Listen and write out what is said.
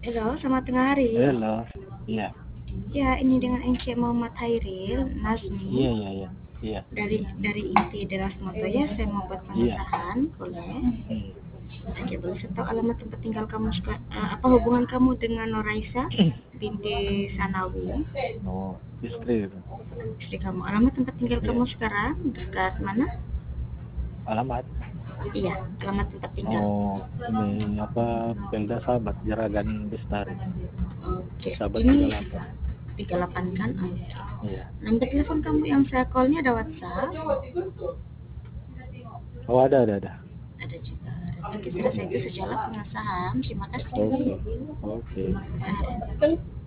Halo, selamat tengah hari. Halo. Iya. Ya, ini dengan Ence Muhammad Hairil Nazmi Iya, iya, iya. Iya. dari inti Deras Moto ya. Saya mau buat Iya. pengesahan, boleh? Hmm. Oke, boleh saya tahu alamat tempat tinggal kamu apa hubungan kamu dengan Noraisa binti Sanawi, Oh, istri itu. istri kamu? Alamat tempat tinggal kamu Iya. sekarang dekat mana? Alamat. Iya, alamat tempat tinggal. Oh, ini apa? Pelda Sahabat Jeragan Bestari. Oke, Sahabat ini 38. 38 kan? Oke. Iya. Nomor telepon kamu yang saya callnya ada WhatsApp? Oh, ada. Ada juga. Oke, selesai itu Hmm. sejalan pengesahan. Terima kasih. Oke. Oke. Ada.